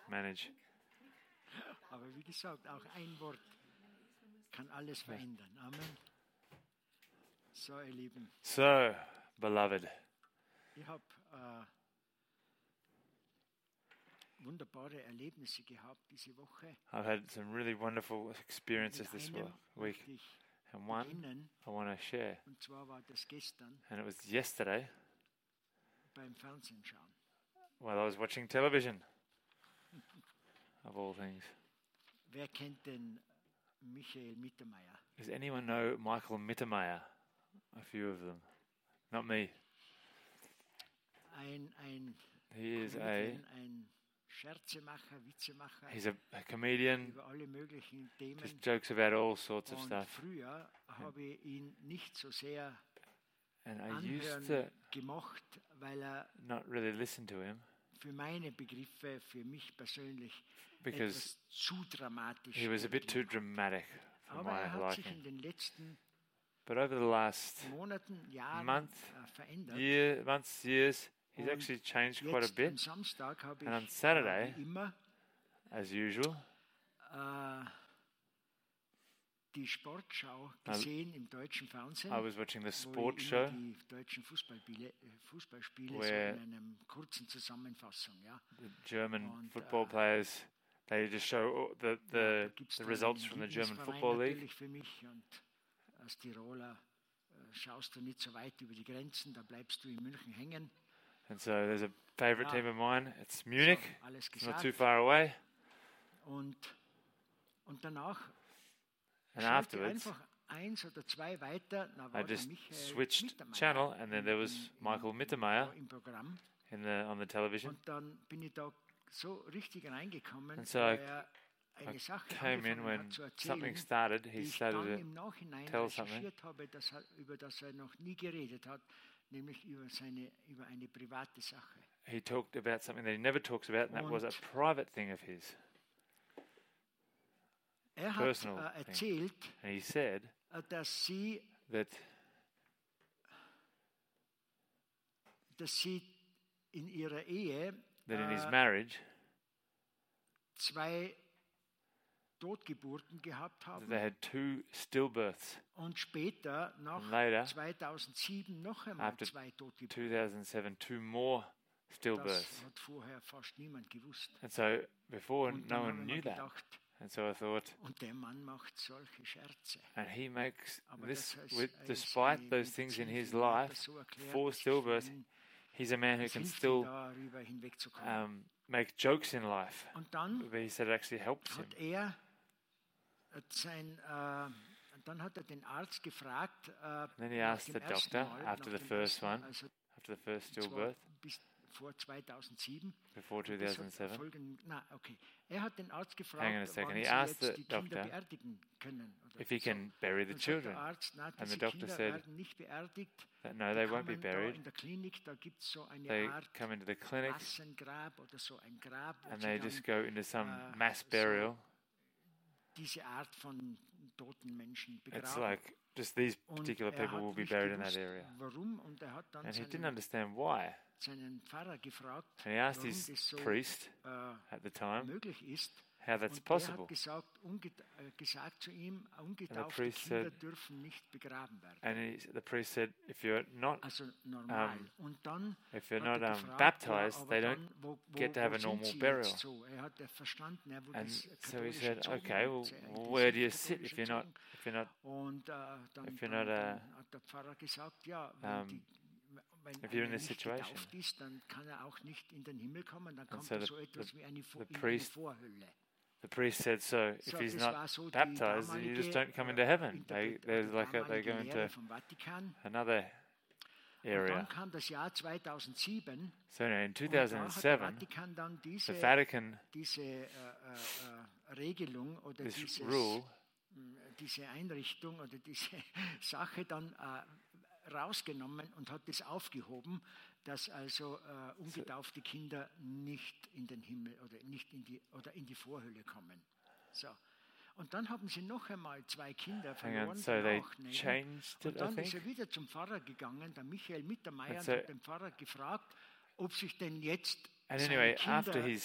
manage. Aber wie gesagt, auch ein Wort kann alles verändern. Amen. So, ihr Lieben. So, beloved, Ich habe wunderbare Erlebnisse gehabt diese Woche. I've had some really wonderful experiences Mit this einem week. möchte ich And one beginnen, I want to share. und zwar war das gestern And it was yesterday beim Fernsehen schauen. while I was watching television, of all things. Wer kennt denn Michael Mittermeier? Does anyone know Michael Mittermeier? A few of them. Not me. Ein He is Comedian, ein Scherzemacher, Witzemacher he's a comedian, über alle möglichen Themen. just jokes about all sorts of Und stuff. früher habe ich ihn nicht so sehr And I used anhören to gemocht, weil er not really listen to him für meine Begriffe, für mich persönlich because etwas zu dramatisch he was a bit too wirkte. dramatic for Aber my er hat sich liking. in den letzten But over the last Monaten, Jahren month, verändert. months, years, he's Und actually changed quite a Jetzt am bit. Samstag habe And on ich Saturday, wie immer as usual, die Sportschau gesehen im deutschen Fernsehen, I was watching the wo sports ich immer show die deutschen Fußballspiele so where in einer kurzen Zusammenfassung. Ja. the German Und, football players, they just show Da the gibt's the dann results einen from the German Lieblingsverein Football League. natürlich für mich, und als Tiroler schaust du nicht so weit über die Grenzen, da bleibst du in München hängen. And so there's a favourite Ja. team of mine. It's Munich. So, alles It's not gesagt. too far away. Und danach And schalte afterwards, einfach eins oder zwei weiter, da I war der just Michael switched Mittermeier channel, and then there was Michael Mittermeier im Programm. on the television. Und dann bin ich da so richtig reingekommen, And so weil I- er eine Sache Came in angefangen when hat zu something erzählen, started. die He ich started dann to im Nachhinein tell something. recherchiert habe, über das er noch nie geredet hat, nämlich über eine private Sache. He talked about something that he never talks about, and that was a Und- private thing of his. Er hat Personal thing. erzählt, And he said dass sie that in ihrer Ehe in his marriage, zwei Totgeburten gehabt that haben they had 2 stillbirths. und später, nach And later, 2007, noch einmal after zwei Totgeburten. 2007, 2 more Das stillbirths. hat vorher fast niemand gewusst. And so before, Und no dann habe one ich knew mir that. gedacht, And so I thought, und der Mann macht solche Scherze. and he makes Aber this, das ist despite eine those things in his Medizin, hat life, das so erklärt, 4 dass ich stillbirths, für ihn- he's a man who es can hilft ihm, still darüber hinwegzukommen. make jokes in life. Und dann But he said it actually helps him. dann hat er den Arzt gefragt, Then he nach asked dem the ersten doctor, Mal, after nach the dem first ersten, one, also after the first zwar stillbirth, bis vor 2007. before bis zur 2007. Okay. Er hat den Arzt gefragt, Hang on a second. wann He sie asked jetzt the die Kinder doctor beerdigen können. Oder if he so. can bury the Dann sagt children. der Arzt, na, And diese the doctor Kinder said werden nicht beerdigt. that no, Die they won't be kommen da buried. in der Klinik, da gibt es so eine They Art come into the clinic Massengrab oder so ein Grab, wo and sie they dann just go into some mass so burial. diese Art von toten Menschen It's begraben. like just these Und particular er people hat will be nicht buried in that gewusst, area. warum, und er hat dann And he didn't seinen, understand why. seinen Pfarrer gefragt, And he asked warum his das so priest at the time möglich ist. how that's Und possible. er hat gesagt zu ihm, ungetaufte priest Kinder said- dürfen nicht begraben werden. And the priest said, if you're not Also normal. Und dann if you're hat not er gefragt, baptized, aber they dann, don't get to have a sind normal Sie burial. jetzt so? Er hat verstanden, wo And das so he katholisch said, erzogen okay, wird, well, sehr where do you intensiv sit if katholisch you're not erzogen. Und if you're not, dann hat der Pfarrer gesagt, ja, wenn if you're in einer this nicht situation. getauft ist, dann kann er auch nicht in den Himmel kommen, dann kommt so er the- so etwas wie eine, the in eine priest- Vorhölle. The priest said, so if So, he's das not war so die baptized, you just damalige, don't come into heaven. Interpret- There's like they damalige go Lehre into vom Vatikan. another Und area. dann kam das Jahr 2007 So in und da hat der 2007, Vatikan dann the Vatican, diese Regelung oder this rule, diese Einrichtung oder diese Sache dann rausgenommen und hat das aufgehoben, dass also ungetaufte Kinder nicht in den Himmel oder nicht in die Vorhölle kommen. So. Und dann haben sie noch einmal 2 Kinder hang verloren. on, so they danach, ne? changed Und it, I dann ist think. er wieder zum Pfarrer gegangen, der Michael Mittermeier, And und so- hat den Pfarrer gefragt, ob sich denn jetzt And seine anyway, Kinder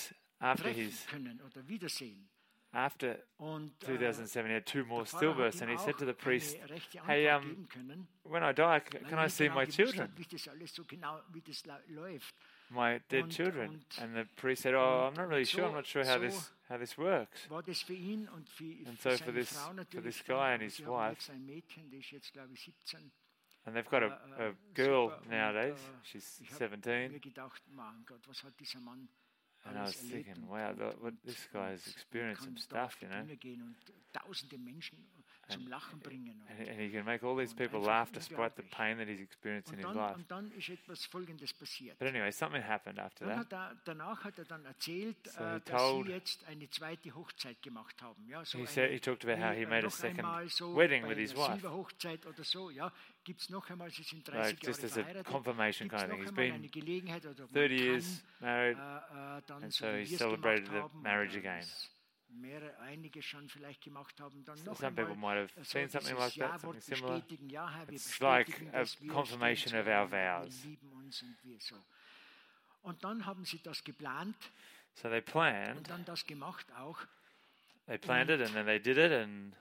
after treffen können oder wiedersehen. after Und 2007, he had 2 more der Pfarrer hat stillbirths, ihm and he said to the auch priest, keine rechte "Hey, Antwort geben können, when I die, weil can er I nicht see genau my gewusst children, hat, wie das alles so genau, wie das läuft. my dead Und- children?" und- And the priest said, "Oh, I'm not really und sure. I'm not sure how so this works." War das für ihn und für And so for seine this- Frau for natürlich. this dann, guy and aber his sie haben wife, jetzt ein Mädchen, die ist jetzt, glaube ich, 17. And they've got a girl super. Und, nowadays. She's ich habe 17. mir gedacht, mein Gott, was hat dieser Mann And I was alles erlebt thinking, und- wow, und- what this guy has experienced some kann da auf stuff, die you know. Bühne gehen und tausende Menschen zum Lachen bringen. And he can make all these Und people einfach laugh despite the unglaublich. pain that he's experienced in his Und life. dann ist etwas Folgendes passiert. But anyway, something happened after Dann that. danach hat er dann erzählt, So he dass told- sie jetzt eine zweite Hochzeit gemacht haben. Ja, so He talked about how he made a noch second einmal so wedding bei with his einer wife. Silberhochzeit oder so. Ja, gibt es noch einmal, sie sind 30 Like just Jahre as a verheiratet. confirmation Gibt's kind of thing. noch He's einmal been eine Gelegenheit oder man 30 years married, dann and so so wie he wir es celebrated gemacht the haben, marriage oder again. es einige schon vielleicht gemacht haben, dann So noch some people einmal might have seen something like that, something similar. bestätigen, ja, Herr, wir It's like bestätigen, a dass wir confirmation stehen of our zueinander, vows. wir lieben uns und wir so. Und dann haben sie das geplant So they und planned, dann das gemacht auch. they planned it, and then they did it, and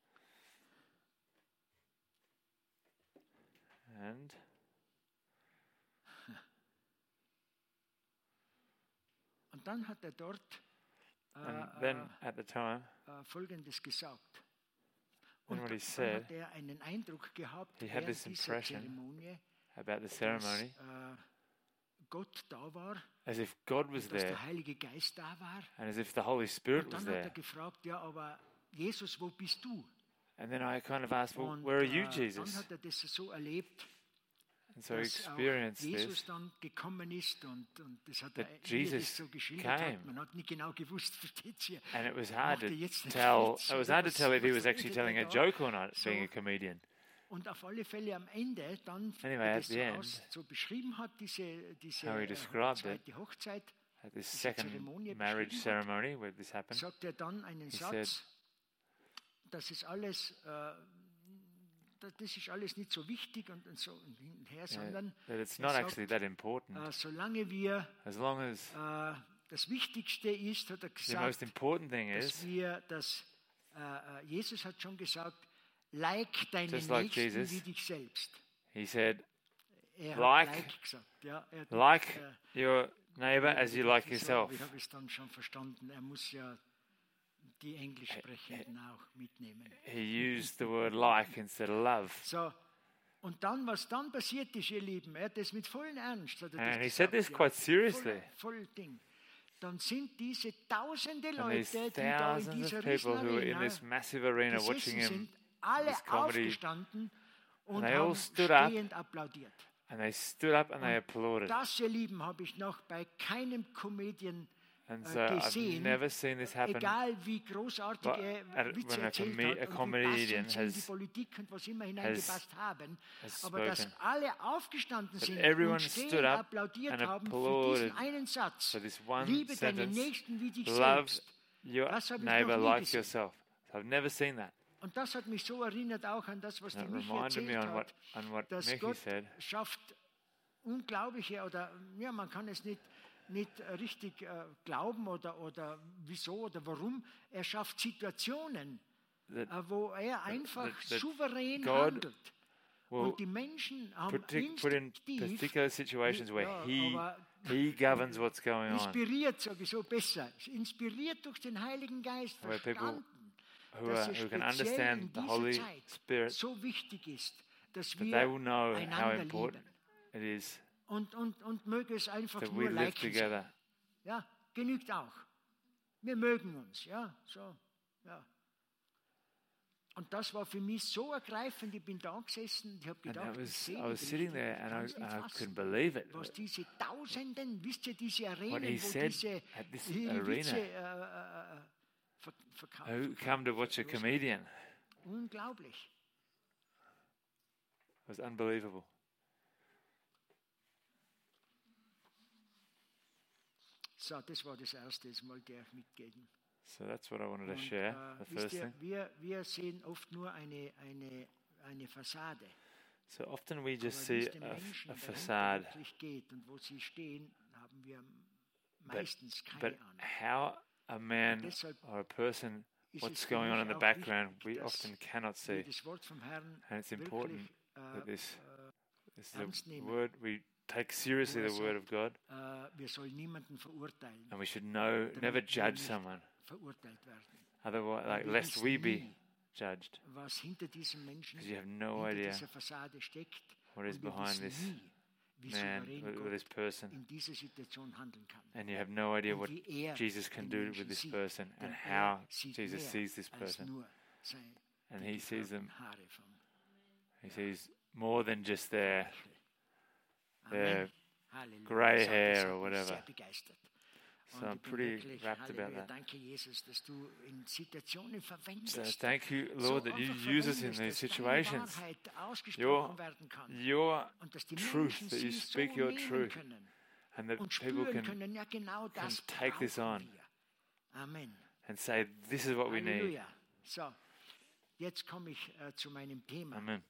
Und dann hat er dort then at the time, Folgendes gesagt. then Und what he dann said hat er einen Eindruck gehabt, he had während this dieser impression Zeremonie, about the dass ceremony, Gott da war, as if God was dass there, der Heilige Geist da war. and as if the Holy Spirit Und was dann hat er there. gefragt, ja, aber Jesus, wo bist du? And then I kind of asked, well, Und where are you, dann Jesus? hat er das so erlebt, And so he dass auch experienced Jesus this. dann gekommen ist und das hat That er, wie er Jesus das so geschildert came. hat. Man hat nicht genau gewusst, versteht ihr? And it was hard Macht er to jetzt einen tell. Witz It was oder hard to was- tell if he was was actually redet er telling a da? joke or not, So. being a comedian. Und auf alle Fälle am Ende, dann, Anyway, wie er at das the so, end, so beschrieben hat, diese how he described it, zweite Hochzeit, at this diese second Zeremonie marriage beschrieben hat, ceremony where this happened, sagt er dann einen He Satz, das ist alles, das ist alles nicht so wichtig und so und hin und her, sondern that it's er not sagt, actually that important. solange wir, As long as das Wichtigste ist, hat er the most gesagt, important thing dass is, wir das, Jesus hat schon gesagt, like deinen Just like Nächsten Jesus, wie dich selbst. he said, Er like- hat like gesagt. Ja, er hat like nicht, your neighbor as you like so, yourself. Ich habe es dann schon verstanden. Er muss ja die Englisch Sprechenden auch mitnehmen. He used the word like instead of love. So, und dann, was dann passiert ist, ihr Lieben, er hat das mit vollem Ernst. Hat er das And he said gesagt, this quite seriously. Voll Ding. Dann sind diese tausende And these Leute, die da in thousands dieser of people who were in Riesenarena this massive arena watching gesessen him, sind, alle this comedy, aufgestanden und they all haben stood up. stehend applaudiert. and they stood up and they applauded. Das, ihr Lieben, habe ich noch bei keinem Comedian And so I've gesehen, never seen this happen. egal wie großartig But er Witze when a erzählt a hat und wie comedian passend sie in die has- Politik und was immer hineingepasst haben, has aber dass spoken. alle aufgestanden But sind everyone und stood stehend up applaudiert and haben für applauded diesen einen Satz. for this one Liebe deinen sentence, Nächsten wie dich Love selbst. your Das habe ich neighbor noch nie like gesehen. yourself. So I've never seen that. Und das hat mich so erinnert auch an das, was die And it Michi reminded me erzählt on what hat, dass Mickey Gott said. schafft unglaubliche oder ja, man kann es nicht richtig glauben oder wieso oder warum. Er schafft Situationen, That wo er einfach that souverän God handelt. will Und die Menschen haben put in instinktiv, particular situations where ja, he aber governs what's going on, inspiriert sowieso besser, inspiriert durch den Heiligen Geist Where people verstanden, who dass es who can speziell understand in the dieser Holy Zeit Spirit, so wichtig ist, dass that wir they will know how einander important lieben. it is Und möge es einfach that we nur live liken sein. together. Ja, genügt auch. Wir mögen uns, ja, so, ja. Und das war für mich so ergreifend. Ich bin da gesessen, ich habe And gedacht, I was sitting there and I couldn't believe it. was diese Tausenden, wisst ihr, diese Arenen, he wo said diese at this ihre Witze arena. Who verkaufen. come to watch a comedian. Unglaublich. It was unbelievable. So, das war das Erste, das wollte ich euch mitgeben. So that's what I wanted to Und, share. The wisst first ihr, thing. wir sehen oft nur eine Fassade. So often we just Aber wie see es den a Menschen dahinter facade, wirklich geht und wo sie stehen, haben wir meistens keine but Ahnung. how a man deshalb or a person, ist what's es für going on mich in the auch background, wichtig, we dass often cannot wir see. das Wort vom Herrn And it's important wirklich that this is ernst the nehmen. word, we take seriously Wo the word of God, wir sollen niemanden verurteilen, and we should damit never wir judge nicht someone, verurteilt werden. otherwise, like, wir lest wissen we be nie, judged, was hinter diesem Menschen, because you have no hinter idea dieser Fassade steckt. what is Und wir behind wissen this nie, wie man, souverän with Gott this person, in dieser Situation handeln kann. and you have no idea Und what wie er Jesus can den do Menschen with this sieht. person, Denn and er how sieht Jesus mehr sees this als person. nur And die he sees them, gefärbten Haare vom he sees more than just their Amen. Halleluja. grey Ich sag, hair das or hat mich whatever. sehr begeistert. So Und I'm ich bin pretty wirklich, wrapped about Halleluja, that. danke Jesus, dass du in Situationen So verwendest. thank you, so Lord, that you einfach use us in verwendest, these dass deine situations. Wahrheit ausgesprochen werden kann. Your Und dass die truth, Menschen that you sie speak so your nehmen truth, können and that und people spüren can können, ja genau das take this brauchen on. wir. Amen. and say, this is what we need. Halleluja. So, jetzt komme ich zu meinem Thema. Amen.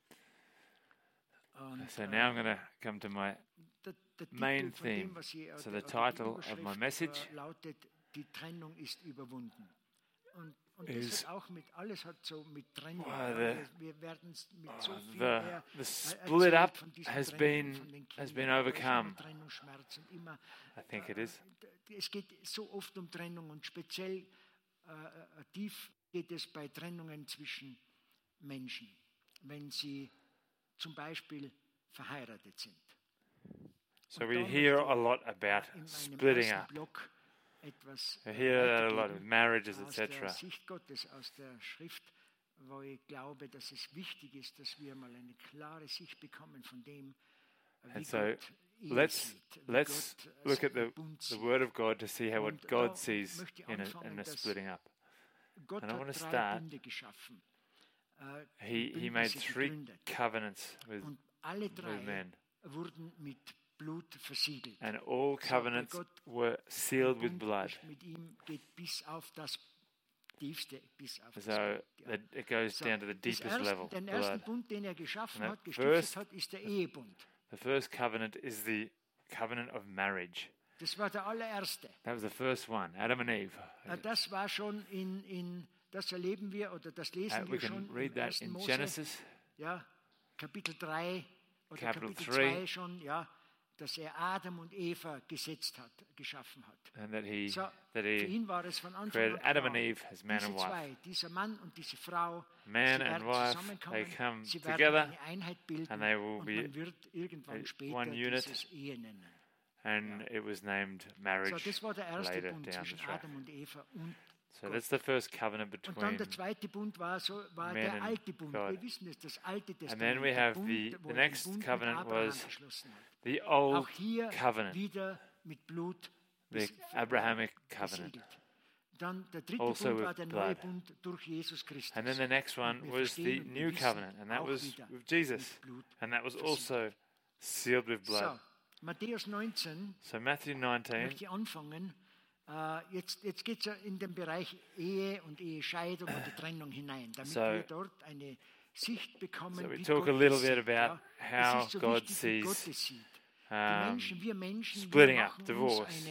Und, So now I'm going to come to my der main Titel von dem, theme. was hier, So oder the die title of my Überschrift, message lautet, die Trennung ist überwunden. Und is- das hat auch alles hat so mit Trennung. Wow, ja, the- wir werden mit so viel the mehr the split erzählt up von diesen has Trennungen, been von den has Kindern, been aber es ist immer overcome. Trennungsschmerz und immer, I think it is. es geht so oft um Trennung und speziell tief geht es bei Trennungen zwischen Menschen, wenn sie zum Beispiel verheiratet sind. So Und we da hear möchte a lot about in meinem splitting ersten up. Block etwas We hear that a lot with weitergeben marriages, aus der etc. Sicht Gottes, aus der Schrift, wo ich glaube, dass es wichtig ist, dass wir mal eine klare Sicht bekommen von dem, wie And so Gott Ehe let's sieht, wie let's Gott look at seinen Bund the sieht. Word of God to see how what Und da God sees möchte ich in anfangen, a dass splitting up. Gott And I wanna hat drei start- Bünde geschaffen. He made Bündnisse 3 gegründet. covenants with Und alle drei men. wurden mit Blut versiegelt. And all covenants Gott- were sealed with Bund blood. ist mit ihm geht bis auf das Tiefste, bis auf das So Blut, ja. that it goes So, down to the deepest level, den ersten blood. Bund, den er geschaffen And hat, that gestiftet first- hat, ist der Ehebund. The first covenant is the covenant of marriage. Das war der allererste. That was the first one, Adam and Eve. Das war schon das erleben wir oder das lesen We wir can schon read im that 1. in Mose, Genesis. ja, Kapitel 3 oder Kapitel Kapitel 3. 2 schon, ja, dass er Adam und Eva geschaffen hat. And that he So, that für he ihn war es von Anfang created an Adam klar, and Eve as man diese and wife. zwei, dieser Mann und diese Frau, Man sie and werden wife, zusammenkommen, they come sie werden together, eine Einheit bilden and they will und be man wird irgendwann später one unit. dieses Ehe nennen. And it was named So, marriage das war der erste later Bund down the zwischen track. Adam und Eva und So that's the first covenant Und dann between. der zweite Bund war man der and alte Bund. God. Wir wissen es, das alte Testament. And then we der have Bund, the wo er den next Bund mit covenant Abraham was geschlossen hat. The old Auch hier covenant, wieder mit Blut the Abrahamic covenant. besiegelt. Dann der dritte Also Bund war with der neue blood. Bund durch Jesus Christus. And then the next one Wir was the verstehen und wir new wissen covenant, and that auch was wieder with Jesus. mit Blut And that was versiegelt. also sealed with blood. So, Matthäus 19 So Matthew 19, möchte ich anfangen. Jetzt geht es ja in den Bereich Ehe und Ehescheidung oder Trennung hinein, damit So- wir dort eine Sicht bekommen, So we wie talk a Gott little es bit sieht, about ja. how Es ist so God wichtig, wie sees, Gott es sieht. Die um, wir Menschen, splitting wir up, machen divorce. uns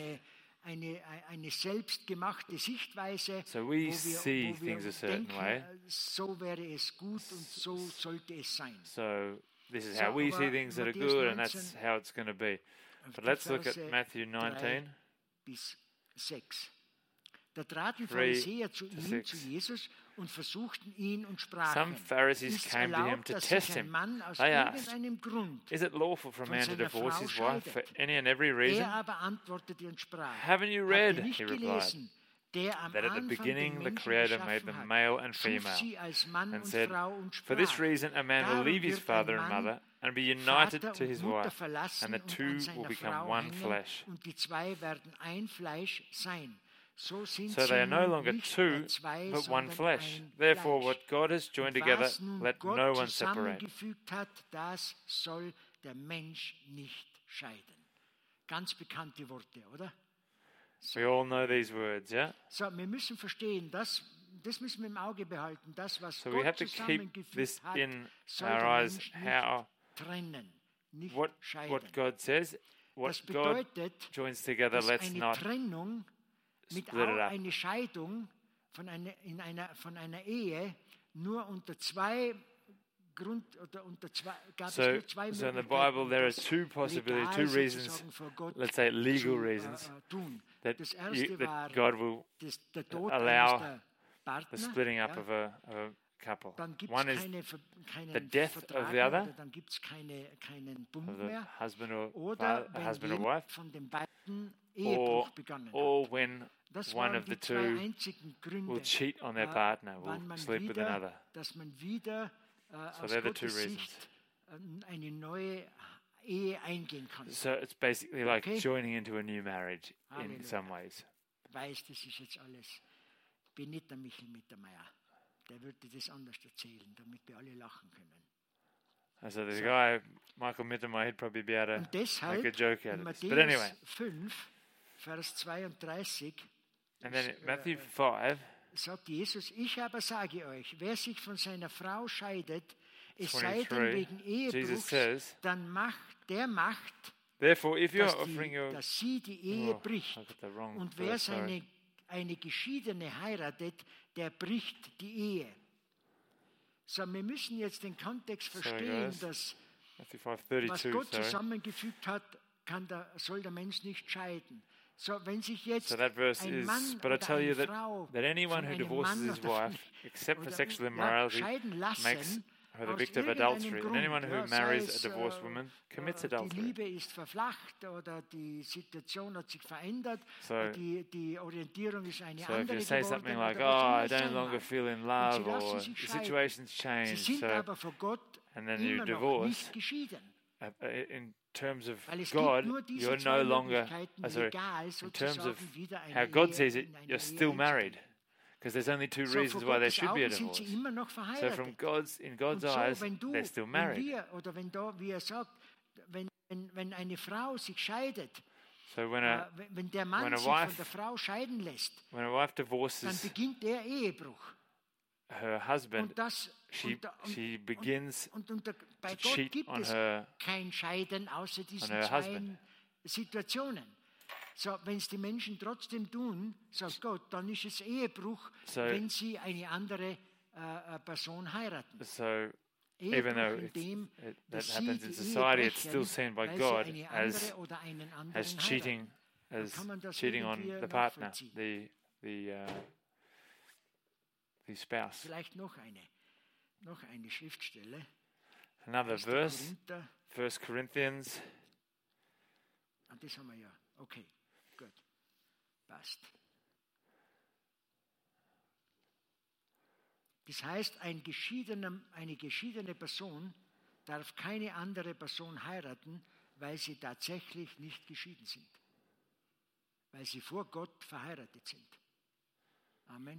eine selbstgemachte Sichtweise, So we see wo wir things a certain denken, way. So wäre es gut und so sollte es sein. So this is So, how we see aber things that are Matthäus good, and that's 19, how it's going to be. But die let's look at Verse Matthew 19. Bis 6. Da traten 3 Pharisäer zu to ihm, 6. zu Jesus, und versuchten ihn und Some sprachen, Pharisees ist came to him erlaubt, to dass test sich ein him. Mann aus They asked, irgendeinem Grund, Is it lawful for a von man to seiner divorce Frau his wife for scheidet? any and every reason? er aber antwortete und sprach, Haven't you habt read, ihr nicht he replied, gelesen, der am that at the Anfang beginning den the Menschen Creator made geschaffen them hat, male and schuf female, sie als Mann and und said, Frau und For this sprach, reason a man will darum leave his wird father ein and Mann mother and be united Vater to und his Mutter wife, verlassen and the und two an will seiner become Frau one hängen, flesh. und die zwei werden ein Fleisch sein. So sind So sie they are no nun longer nicht two, mehr zwei, but one sondern flesh. ein Therefore, Fleisch. what God has joined Und together, was nun let Gott no one separate. zusammengefügt hat, das soll der Mensch nicht scheiden. Ganz bekannte Worte, oder? We all know these words, yeah? So, wir müssen verstehen, das müssen wir im Auge behalten. Das, was So we have Gott to keep zusammengefügt this hat, in soll our der eyes, Mensch nicht how trennen, nicht what scheiden. God says what Das God bedeutet, joins together, dass let's eine not Trennung mit split it up. eine Scheidung von einer Ehe nur unter zwei gab es nur zwei So in the Möglichkeiten, Bible, there are das two possibilities, legal two reasons, sozusagen vor Gott let's say legal zu reasons, tun. that, Das erste war that God will der Tod allow eines der Partner. the splitting up ja. of a couple. Dann gibt One es is keinen the death Vertrag of the mehr, other, oder dann gibt es keinen Bund of the mehr. husband or Oder wenn husband or jemand wife, von den beiden Ehebruch begangen hat. or when Das one waren of the die zwei two einzigen will Gründe, cheat on their äh, partner, wann will man sleep with wieder, another. dass man wieder aus they're the two Gottes reasons. Sicht eine neue Ehe eingehen kann. So it's basically like Okay. joining into a new marriage in Halleluja. some ways. Ich weiß, das ist jetzt alles. Bin nicht der Michel Mittermeier. Der würde das anders erzählen, damit wir alle lachen können. And so the guy, Michael Mittermeier, he'd probably be able Und to deshalb, make a joke out in of this. Matthäus But anyway, 5, Vers 32, and then in Matthew 5, sagt Jesus, ich aber sage euch, wer sich von seiner Frau scheidet, es sei denn 23, wegen Jesus Ehebruchs, says, dann macht, therefore, if you're dass, offering your... dass sie die Ehe Oh, bricht. I got the wrong Und wer verse, sorry. eine Geschiedene heiratet, der bricht die Ehe. So, wir müssen jetzt den Kontext Sorry, verstehen, guys. dass Matthew 5, was 32, Gott sorry. zusammengefügt hat, soll der Mensch nicht scheiden. So, wenn sich jetzt So that verse ein is, Mann but I oder tell you eine that, Frau that anyone von who einem divorces Mann his oder wife, except for oder, sexual ja, immorality, scheiden makes lassen, her the aus victim of irgendeinem adultery. Grund, And anyone who ja, marries sei a es, divorced woman commits die adultery. Liebe ist verflacht oder die Situation hat sich verändert, So- die Orientierung ist eine So if andere you say geworden, something like, oder oh, was I immer es don't sein longer mag. feel in Und love, sie lassen or sich the scheiden. situation's Sie changed, sind so, aber vor Gott and then you immer noch divorce, nicht geschieden. In terms of Weil es God, gibt nur diese you're zwei no longer, Möglichkeiten, in legal terms of sozusagen wieder eine how God Ehe sees it, in eine you're Ehe still married. einzugehen. Because there's only two So, reasons vor why there Gottes should be a Augen sind divorce. sie immer noch So verheiratet. in God's Und so, eyes, wenn they're still married. wie er sagt, wenn eine Frau sich scheidet, So wenn der Mann when a sich von wife- der Frau scheiden lässt, when a wife dann divorces beginnt der Ehebruch. her husband, Und das she begins bei to Gott cheat gibt on es her- kein Scheiden außer diesen her zwei husband. Situationen. So, wenn es die Menschen trotzdem tun, sagt Gott, dann ist es Ehebruch, So- wenn sie eine andere Person heiraten. so even though Ehebruch, in dem, that dass sie happens in die society, Ehe it's still brechen, seen by weil God sie eine as andere oder einen anderen as cheating, heiraten. as kann man das cheating on irgendwie the partner, nachvollziehen. the spouse. Vielleicht noch eine Schriftstelle. Another 1. verse, Korinther. 1 Corinthians. Das haben wir ja. Okay, gut. Passt. Das heißt, eine geschiedene Person darf keine andere Person heiraten, weil sie tatsächlich nicht geschieden sind. Weil sie vor Gott verheiratet sind. Amen.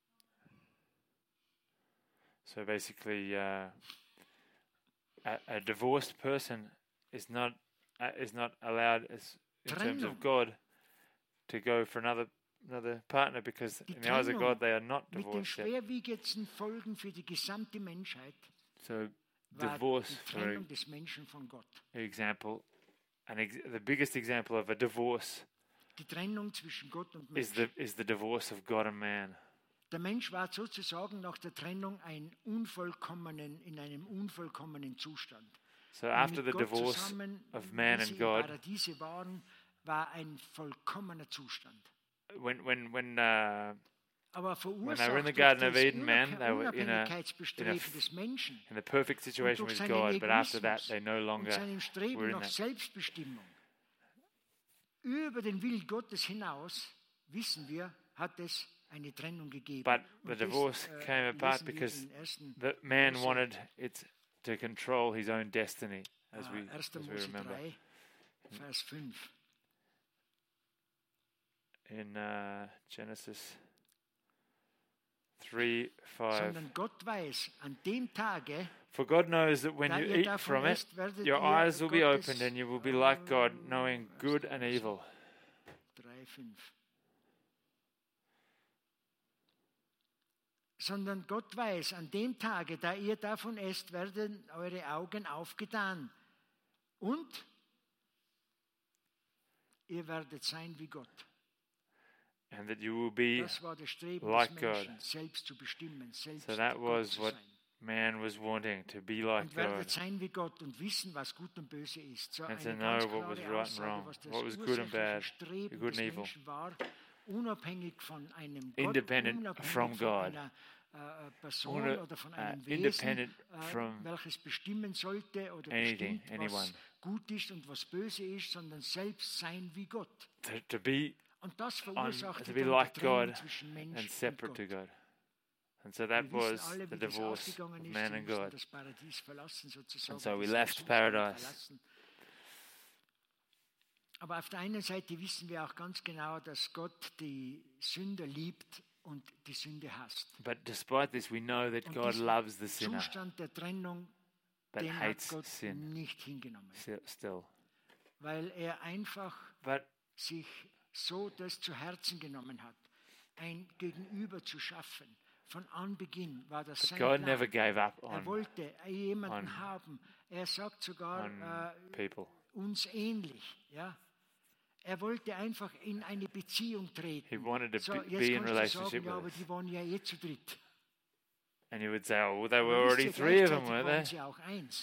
So basically, a divorced person is not allowed, as in terms Trennung. of God, to go for another partner, because Die in the eyes of Trennung God they are not Mit den divorced yet. schwerwiegendsten Folgen für die gesamte Menschheit So war divorce, die for Trennung des Menschen von Gott. example, the biggest example of a divorce Die Trennung zwischen Gott und is Mensch. the divorce of God and man. Der Mensch war sozusagen nach der Trennung in einem unvollkommenen Zustand. So Und after mit the Gott divorce zusammen, of man wie and sie im God, Paradiese waren, war ein vollkommener Zustand. when Aber they were in verursacht the durch Garden of das Eden, man, they were Unabhängigkeitsbestreben des Menschen in the perfect situation durch with seinen God, but after that Egoismus they no und longer seinem Streben were in nach that. Selbstbestimmung über den Willen Gottes hinaus, wissen wir, hat es eine Trennung gegeben. But the Und das, divorce came apart lesen wir because in 1. the man Mose, wanted it to control his own destiny, as we 1. as we Mose remember 3, Vers 5. in Genesis 3:5. Sondern Gott weiß, an dem Tage, For God knows that when da you ihr eat davon from it, esst, werdet your ihr eyes will be Gottes- opened and you will be like God, knowing good and evil. 3, 5. Sondern Gott weiß, an dem Tage, da ihr davon esst, werden eure Augen aufgetan. Und ihr werdet sein wie Gott. and that you will be Das war das Streben like des God. Menschen, selbst zu bestimmen, selbst So that Gott was zu what sein. man was wanting, to be like Und werdet God, sein wie Gott und wissen, was gut und böse ist. So and to eine know ganz what was klare right and Aussage, wrong, was das what was good and bad, ursächliche Streben good des and evil, Menschen war, unabhängig von einem Gott, independent unabhängig from von God, einer Person oder von einem Wesen, independent from welches bestimmen sollte oder anything, bestimmt, anyone. was gut ist und was böse ist, sondern selbst sein wie Gott. to be Und das verursacht to die be like Trennung God zwischen Mensch and und separate Gott. to God. And so that Wir wissen was alle, the wie das divorce ausgegangen of ist. man Sie and mussten God. das Paradies verlassen, sozusagen. And so we diesen left Zustand paradise. verlassen. Aber auf der einen Seite wissen wir auch ganz genau, dass Gott die Sünder liebt und die Sünde hasst. But despite this, we know that Und God diesen loves the sinner, Zustand der Trennung, but den hat hates Gott sin nicht hingenommen, still. weil er einfach But sich so das zu Herzen genommen hat, ein Gegenüber zu schaffen. Von Anbeginn war das sein God Plan. never gave up Er on wollte jemanden on- haben. Er sagt sogar people. uns ähnlich. Ja? Er wollte einfach in eine Beziehung treten. He wanted to So, be jetzt in kannst du relationship sagen, ja, with aber us. die waren ja eh zu dritt. And you would say, oh, well, there were Aber wisst already ihr, 3 of them, gleichzeitig weren't waren there? sie auch eins.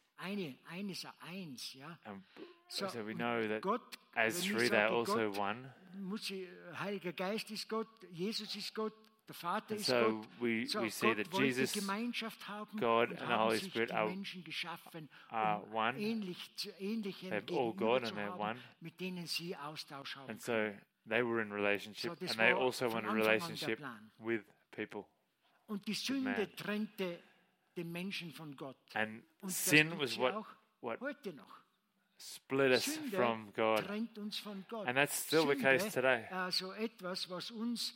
Eins, ja. And So, so we und know that Gott, as wenn ich 3, they're sage also Gott, one. Heiliger Geist ist Gott, Jesus ist Gott, der Vater And ist so Gott. we see Gott that wollte Jesus, Gemeinschaft haben God und and the haben Holy sich Spirit die are- Menschen geschaffen, are one. ähnlichen They're all Gegenüber God zu and they're haben, one. mit denen sie Austausch haben And so können. they were in relationship, So, das and they war also von wanted a Anfang an der relationship Plan. with people. Und die Sünde man. trennte den Menschen von Gott. And Und das sin tut was sie what auch what heute noch. split us Sünde from God. trennt uns von Gott. And that's still the case today. So etwas, was uns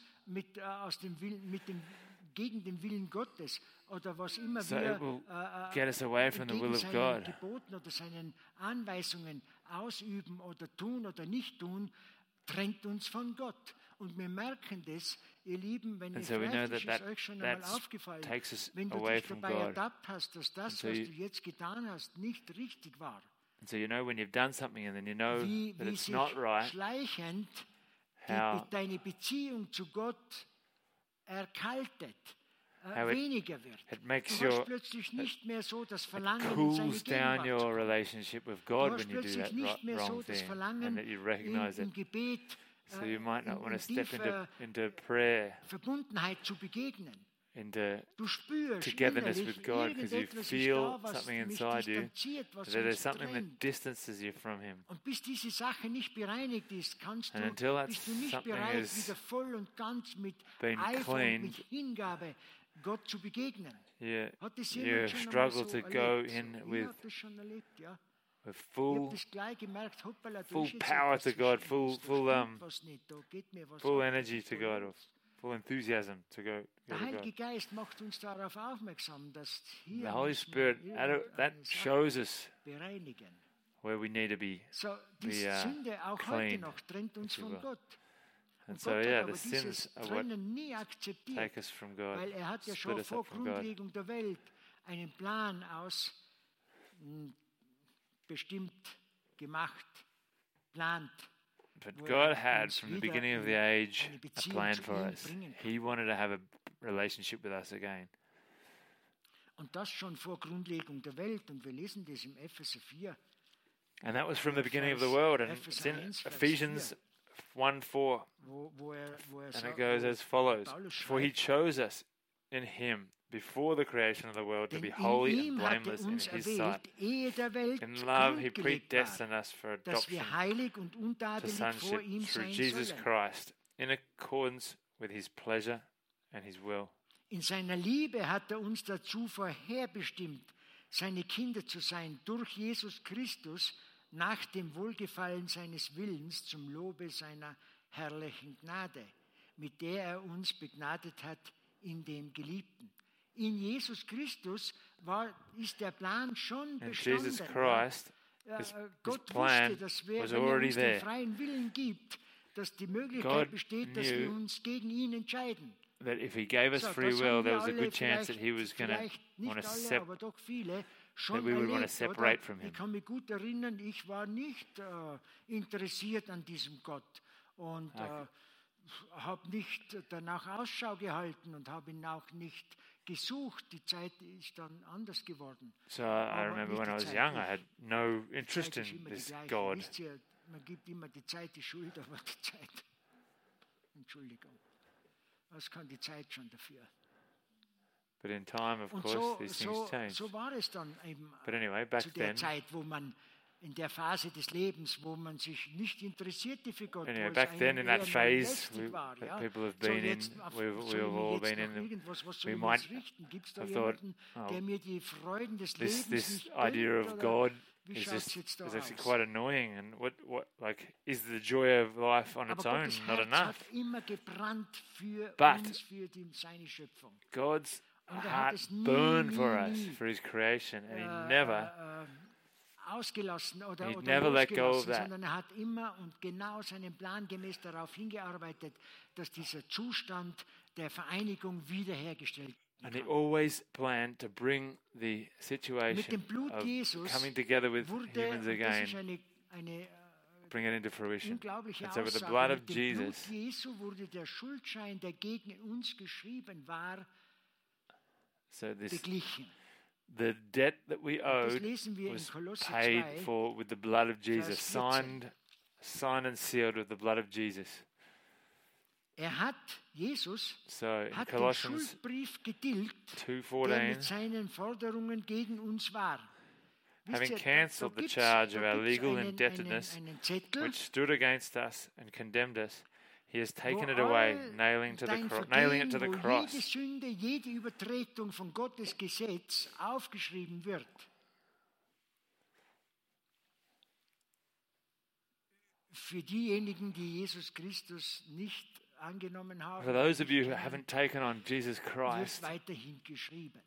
gegen den Willen Gottes oder was immer So it will wir get us away from the will gegen of seinen God. Geboten oder seinen Anweisungen ausüben oder tun oder nicht tun, trennt uns von Gott. Und wir merken das, ihr Lieben, wenn ihr And so we know vielleicht that ist es euch schon einmal that aufgefallen, takes us wenn du away dich from dabei God. ertappt hast, dass das, so was du you- jetzt getan hast, nicht richtig war. And so you know when you've done something and then you know Wie that it's sich not right, schleichend how deine Beziehung zu Gott erkaltet, How it- weniger wird. it makes Du hast your- plötzlich nicht mehr so das Verlangen, in seine cools down Gegenwart zu your kommen. relationship with Du God hast when you do plötzlich that nicht mehr so wrong das thing, Verlangen, and that you recognize im it. Gebet So you might not want to in step tiefer into prayer, Verbundenheit zu begegnen. into Du spürst togetherness innerlich, with God, because you irgendetwas ist feel da, was something mich inside you, distanziert, was that there's uns something that trennt. distances you from Him. Und bis diese Sache nicht bereinigt ist, And until that bist du nicht something bereit, is wieder voll und ganz mit been Eifer und mit cleaned, Hingabe Gott zu begegnen. You, Hat das you jemand schon struggle einmal so to go erlebt? in Ich with, habe das schon erlebt, ja. with Ich habe full, das gleich gemerkt, hoppala, da full ist jetzt power etwas to God, zwischen uns, da full, stimmt was nicht, da geht mir was full ab, energy das ist to voll God, or los. full enthusiasm to go Der to Heilige God. Geist macht uns darauf aufmerksam, dass hier The Holy müssen wir Spirit, that irgendeine Sache shows us bereinigen. where we need to be. So, die be, Sünde auch heute clean, noch trennt uns if you von will. Gott. And Und so, Gott yeah, hat aber the dieses sins are what Trennen nie akzeptiert, take us from God, weil er hat ja split schon us vor up from God. Grundlegung der Welt einen Plan bestimmt, gemacht, plant. But wo God er had, uns from the wieder beginning of in the age, eine a Beziehung plan zu for ihm us. bringen kann. He wanted to have a relationship with us again. Und das schon vor Grundlegung der Welt. Und wir lesen das im Epheser 4. And that was from the beginning of the Vers- world. And Epheser it's in 1, Vers Ephesians 1:4. Wo er And sagt, it goes wo as follows. Paulus For he schreibt, chose us in him before the creation of the world to denn be in holy and ihm hat er blameless in uns his erwählt, sight. ehe der Welt In love, he grundgelegt war, predestined us for dass adoption wir heilig und to untadelig vor sonship ihm through sein Jesus sollen. Christ, in accordance with his pleasure and his will. In seiner Liebe hat er uns dazu vorherbestimmt, seine Kinder zu sein, durch Jesus Christus, nach dem Wohlgefallen seines Willens, zum Lobe seiner herrlichen Gnade, mit der er uns begnadet hat in dem Geliebten. In Jesus Christus ist der Plan schon And bestanden. Jesus Christ, his Gott plan wusste, dass wir, was wenn er already uns den there. freien Willen gibt, dass die Möglichkeit God besteht, dass wir knew uns gegen ihn entscheiden. That if he gave us So, free das will, haben there wir was a alle good chance that he vielleicht was going to nicht want to alle, separate. aber doch viele schon we would want to erlebt, separate oder? from him. Ich kann mich gut erinnern, ich war nicht interessiert an diesem Gott und habe nicht danach Ausschau gehalten und habe ihn auch nicht gesucht. Die Zeit ist dann anders geworden. So I Aber remember nicht when die I was Zeit, young, I had no Die interest Zeit ist in immer die this gleiche. God. Wisst ihr, man gibt immer die Zeit die Schuld, aber die Zeit, Entschuldigung, was kann die Zeit schon dafür? But in time, of Und course, these things change. so war es dann eben But anyway, back zu der then, Zeit, wo man in der Phase des Lebens, wo man sich nicht interessierte für Gott, anyway, wo back es then einem in that eher phase lästig war. that Ja? people have So, been in, jetzt, we've all jetzt been noch in them, irgendwas, was we soll ich might jetzt richten? Gibt es da have thought, jemanden, oh, der mir die Freuden des this Lebens this nicht idea gönnt? of Oder God wie is schaut es just jetzt da is actually aus? quite annoying. And what like is the joy of life on its Aber own Gottes not Herz enough? hat immer gebrannt für But uns, für seine Schöpfung. God's Und hat heart es nie, burned nie, for us, nie, for His creation, and He never ausgelassen oder He'd oder never let go of losgelassen, that. sondern er hat immer und genau seinem Plan gemäß darauf hingearbeitet, dass dieser Zustand der Vereinigung wiederhergestellt And He wird. always planned to bring the Mit situation dem Blut of Jesus coming together with wurde, humans und das ist again, eine bring it into fruition. unglaubliche And so with the Aussage, blood of mit dem Blut Jesus, Jesu wurde der Schuldschein, der gegen uns geschrieben war, so this beglichen. the debt that we Das owed lesen wir in was Kolosser paid 2, for with the blood of Jesus, Vers 14. signed and sealed with the blood of Jesus. Jesus So in hat den Colossians Schuldbrief getilgt, der 2:14, mit seinen Forderungen gegen uns war. Wisst having ihr, cancelled the gibt's- charge of da our gibt's legal einen indebtedness, Zettel, which stood against us and condemned us, He has wo taken it away, all nailing it to dein the Vergehen, wo jede cross. Sünde, jede Übertretung von Gottes Gesetz aufgeschrieben wird. Für diejenigen, die Jesus Christus nicht angenommen haben, For those of you who nicht haven't taken on Jesus kennen, Christ, wird weiterhin geschrieben.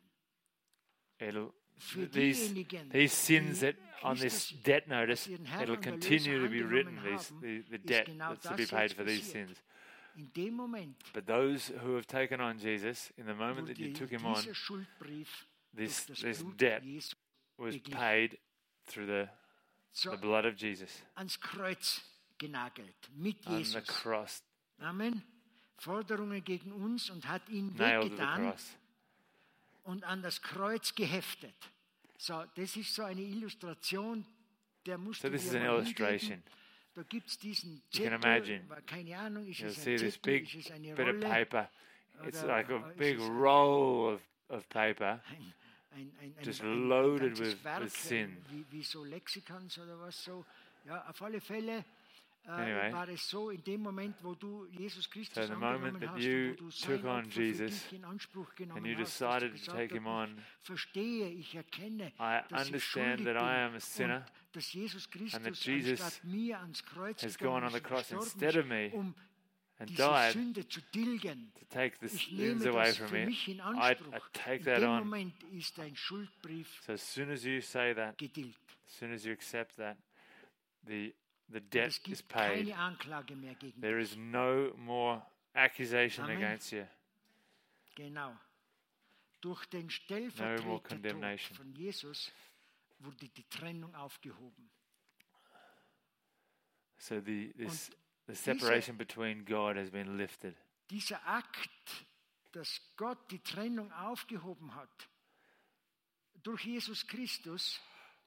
Für these diejenigen, sins die that on this Christus debt notice, als ihren Herrn it'll und Erlöser continue to be written, angenommen these, haben, the ist debt genau that's to be das paid jetzt for these passiert. sins. In dem Moment, But those who have taken on Jesus, in the moment wurde that you took Him on, dieser Schuldbrief this durch das Blut debt Jesu was beglichen. paid through the so blood of Jesus ans Kreuz genagelt, mit on the Jesus. cross, Amen. Forderungen gegen uns und hat ihn nailed to the weggetan cross. und an das Kreuz geheftet. So, das ist so eine Illustration, der musst So du this is dir an mal illustration. hingeben. Da gibt es diesen You can Zettel, imagine. keine Ahnung, ist You'll es see ein this Zettel, big ist es eine bit of Rolle, paper. It's oder, like a ist big es roll of paper, ein just loaded ganzes with Werk, sin. wie so Lexikons oder was so. Ja, auf alle Fälle Anyway. war es so, in dem Moment, wo du Jesus Christus So the moment angenommen that hast you und wo du took sein on Opfer für Jesus dich in Anspruch genommen and you hast, dass du decided to gesagt take Him hast, on, ich verstehe, ich erkenne, I dass ich understand schuldig that bin I am a sinner und dass Jesus Christus that Jesus anstatt mir ans Kreuz has gegangen gone on the ist und cross gestorben instead ist, of me um and diese died Sünde zu tilgen. to take the Ich sins nehme away das from für me. mich in I Anspruch. take In that dem on. Moment ist dein Schuldbrief So as soon as you say that, getilgt. as soon as you accept that, the Und debt es is gibt paid. keine Anklage mehr gegen There dich. is no more accusation Amen. against you. Genau. Durch den more Stellvertretertod condemnation. von Jesus wurde die Trennung aufgehoben. So the Und separation between God has been lifted. Dieser Akt, dass Gott die Trennung aufgehoben hat, durch Jesus Christus,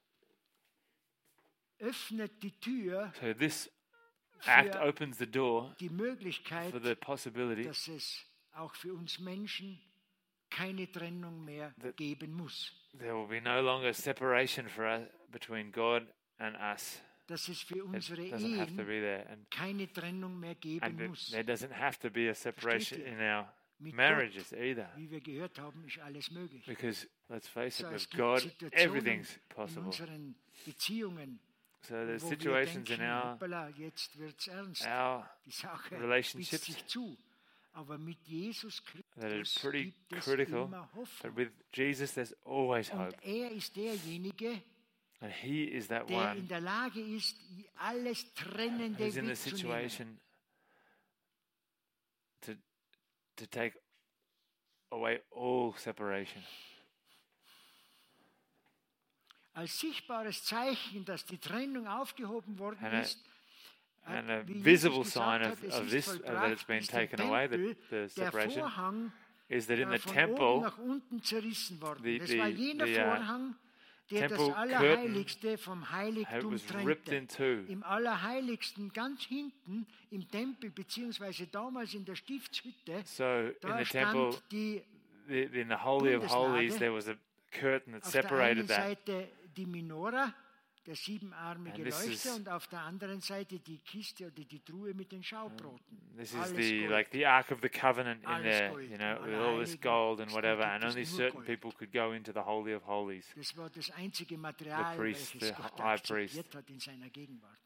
öffnet die Tür So this act für opens the door die Möglichkeit, for the possibility dass es auch für uns Menschen keine Trennung mehr geben muss. there will be no longer separation for us between God and us. Dass es für It unsere doesn't have to Ehen be there, and keine Trennung mehr geben muss. there doesn't have to be a separation ihr? in our Mit marriages either. Wie wir gehört haben, ist alles möglich. Because let's face it, So, es with gibt God, Situationen everything's in possible. unseren Beziehungen, So there's wo wir situations denken, in hoppala, jetzt wird es ernst. our Die Sache spitzt relationships sich zu. Aber mit Jesus that are Christus pretty gibt es critical, immer Hoffnung. but with Jesus there's always Und hope. er ist derjenige, And He is that der in one der Lage ist, alles Trennende who's in the wegzunehmen. situation to take away all separation. als sichtbares Zeichen, dass die Trennung aufgehoben worden ist, And a wie Jesus visible gesagt sign hat, of es ist this, that vollbracht, it's been ist der taken away, Tempel, the der separation, Vorhang is that in the von oben temple, nach unten zerrissen worden. the- Das war the- jener the, Vorhang, der das temple Allerheiligste vom it Heiligtum was ripped trennte. in two. Im Allerheiligsten, ganz hinten im Tempel, beziehungsweise damals in der Stiftshütte, So in da the temple, stand die in the Holy of Holies, Bundeslade, there was a curtain that auf der einen separated that. Seite die Menorah, der siebenarmige And this Leuchter, is- und auf der anderen Seite die Kiste oder die Truhe mit den Schaubroten. This is Alles the Gold. like the Ark of the Covenant in Alles there, Gold, you know, im with all this Allerheiligen gold and whatever, gibt and es only nur certain Gold. people could go into the Holy of Holies. Das war das einzige Material, priest, welches the Gott high priest. akzeptiert hat in seiner Gegenwart.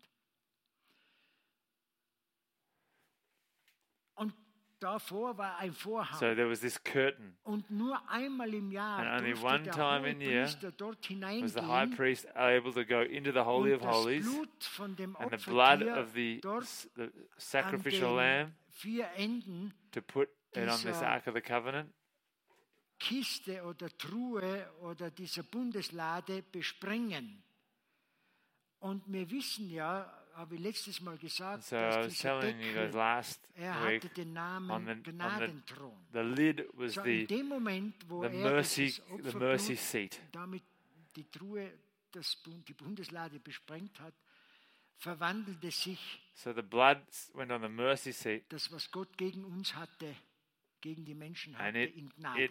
Und davor war ein Vorhang. So there was this curtain, Und nur einmal im Jahr And only durfte one der time in year Hohepriester dort was the high hineingehen priest able to go into the Holy und of das Holies, Blut von dem and the blood Opfertier of the dort the an sacrificial den lamb 4 Enden to put it on this dieser- Ark of the Covenant. Kiste oder Truhe oder dieser Bundeslade besprengen. Und wir wissen ja, habe ich letztes Mal gesagt, So I dass was dieser telling you guys Deckel, last er week, hatte den on Namen Gnadenthron. the lid was So in the dem Moment, wo the er mercy dieses the Opferblut mercy seat. damit die Truhe, die Bundeslade besprengt hat, verwandelte sich So the blood went on the mercy seat, das, was Gott gegen uns hatte, gegen die Menschen And hatte, it- in Gnade.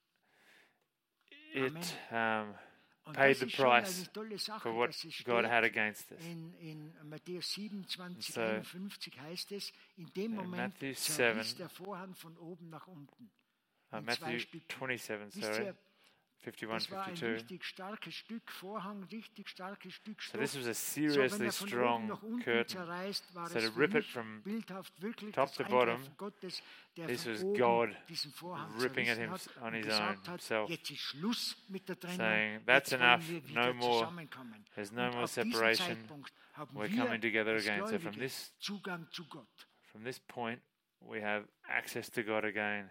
it Und paid das the ist schon price eine tolle Sache, for what dass es God steht. had against us. In Matthäus 27, So, 51 heißt es, in dem in Moment Matthew zerriss 7, der Vorhang von oben nach unten. in zwei Matthew Stücken. 27, Wisst sorry, ihr, 51, das war ein 52. richtig starkes Stück Vorhang, richtig starkes Stück So Stoff. this was a So, wenn seriously er von oben strong nach unten curtain. zerreißt, war So es to für rip it mich from bildhaft wirklich top das to bottom, Eingreifen Gottes, der this von was oben God diesen Vorhang ripping at zerrissen him hat on und his gesagt own hat, himself, jetzt ist Schluss mit der Trennung, saying, "That's jetzt wollen enough, wir wieder no more. zusammenkommen." There's no Und more auf diesen separation. Zeitpunkt haben We're wir coming together als again. So Gläubige Zugang zu Gott. from this point, we have access to God again.